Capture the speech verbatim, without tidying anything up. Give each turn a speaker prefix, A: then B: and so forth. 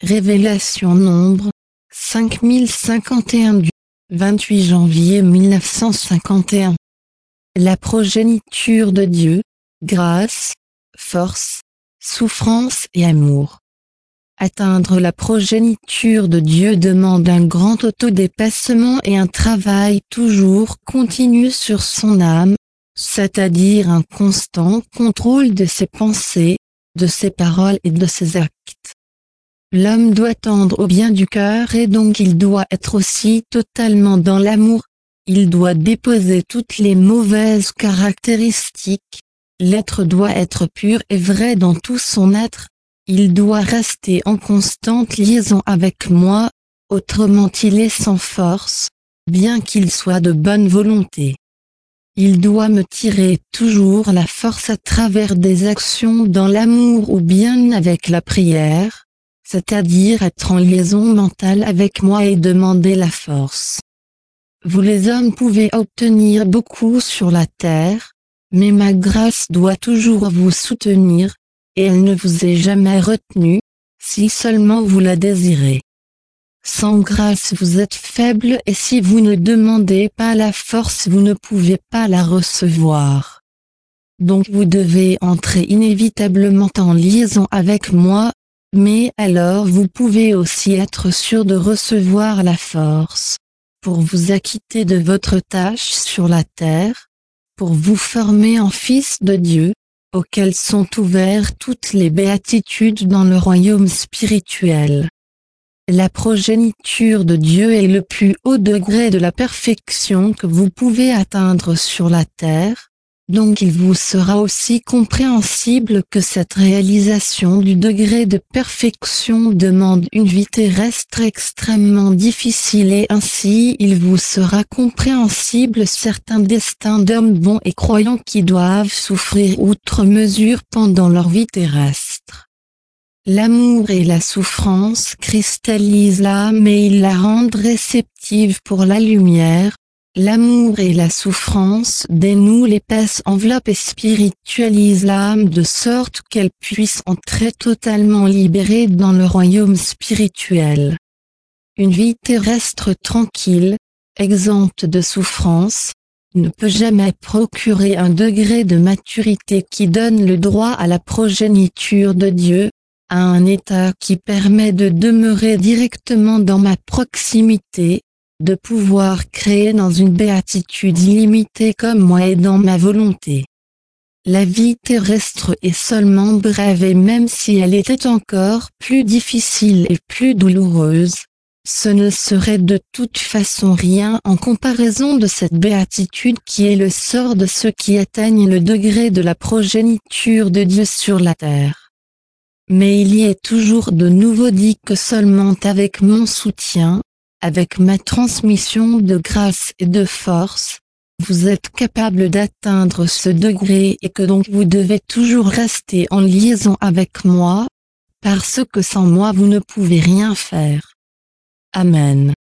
A: Révélation Nombre, cinq mille cinquante et un du vingt-huit janvier mille neuf cent cinquante et un. La progéniture de Dieu, grâce, force, souffrance et amour. Atteindre la progéniture de Dieu demande un grand autodépassement et un travail toujours continu sur son âme, c'est-à-dire un constant contrôle de ses pensées, de ses paroles et de ses actes. L'homme doit tendre au bien du cœur et donc il doit être aussi totalement dans l'amour. Il doit déposer toutes les mauvaises caractéristiques. L'être doit être pur et vrai dans tout son être. Il doit rester en constante liaison avec moi, autrement il est sans force, bien qu'il soit de bonne volonté. Il doit me tirer toujours la force à travers des actions dans l'amour ou bien avec la prière, c'est-à-dire être en liaison mentale avec moi et demander la force. Vous les hommes pouvez obtenir beaucoup sur la terre, mais ma grâce doit toujours vous soutenir, et elle ne vous est jamais retenue, si seulement vous la désirez. Sans grâce vous êtes faible et si vous ne demandez pas la force vous ne pouvez pas la recevoir. Donc vous devez entrer inévitablement en liaison avec moi, mais alors vous pouvez aussi être sûr de recevoir la force, pour vous acquitter de votre tâche sur la terre, pour vous former en fils de Dieu, auxquels sont ouvertes toutes les béatitudes dans le royaume spirituel. La progéniture de Dieu est le plus haut degré de la perfection que vous pouvez atteindre sur la terre, donc il vous sera aussi compréhensible que cette réalisation du degré de perfection demande une vie terrestre extrêmement difficile et ainsi il vous sera compréhensible certains destins d'hommes bons et croyants qui doivent souffrir outre mesure pendant leur vie terrestre. L'amour et la souffrance cristallisent l'âme et ils la rendent réceptive pour la lumière. L'amour et la souffrance dénouent l'épaisse enveloppe et spiritualisent l'âme de sorte qu'elle puisse entrer totalement libérée dans le royaume spirituel. Une vie terrestre tranquille, exempte de souffrance, ne peut jamais procurer un degré de maturité qui donne le droit à la progéniture de Dieu, à un état qui permet de demeurer directement dans ma proximité, de pouvoir créer dans une béatitude illimitée comme moi et dans ma volonté. La vie terrestre est seulement brève et même si elle était encore plus difficile et plus douloureuse, ce ne serait de toute façon rien en comparaison de cette béatitude qui est le sort de ceux qui atteignent le degré de la progéniture de Dieu sur la terre. Mais il y est toujours de nouveau dit que seulement avec mon soutien, avec ma transmission de grâce et de force, vous êtes capable d'atteindre ce degré et que donc vous devez toujours rester en liaison avec moi, parce que sans moi vous ne pouvez rien faire. Amen.